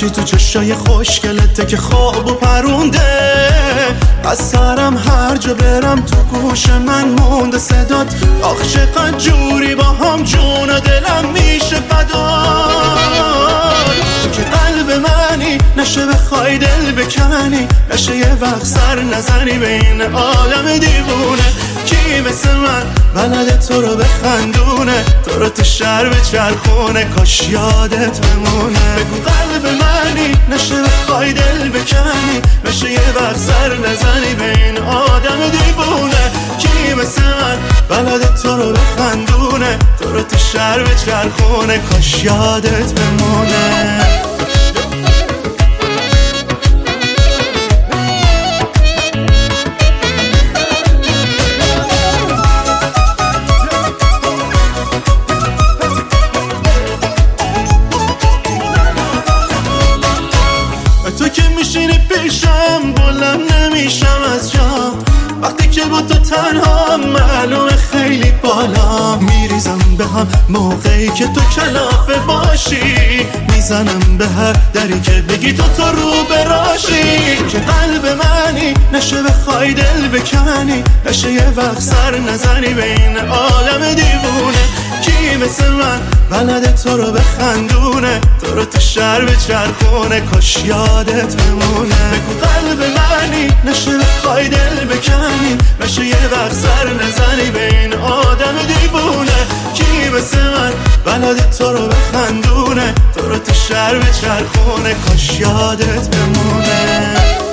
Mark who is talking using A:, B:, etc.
A: هرچی تو چشای خوشگلته که خواب و پرونده. از سرم هر جا برم تو گوش من مونده صدات. آخ چقدر جوری با هم جون و دلم میشه فدا. تو که قلب منی نشه بخوای دل بکنی، نشه یه وقت سر نزنی بین عالم دیوونه. کی مثل من بلده تو رو بخندونه، تو رو تو شهر بچرخونه، کاش یادت بمونه. بگو قلب منی نشه بخوای دل بکنی، نشه یه وقت سر نزنی بین آدم دیوونه. کی مثل من بلده تو رو بخندونه، تو رو تو شهر بچرخونه، کاش یادت بمونه. تو که میشینی پیشم بلند نمیشم از جام. وقتی که با تو تنها معلومه خیلی بالا. میریزم به هم موقعی که تو کلافه باشی، میزنم به هر دری که بگی تو رو براشی. که قلب منی نشه بخوای دل بکنی، نشه یه وقت سر نزنی بین عالم دیوونه. کی مثل من بلده تو رو بخندونه، تو رو تو شهر بچرخونه، کاش یادت بمونه. بگو قلب منی نشه بخوای دل بکنی، نشه یه وقت سر نزنی بین آدم دیوونه. کی مثل من بلده تو رو بخندونه، تو رو تو شهر بچرخونه، کاش یادت بمونه.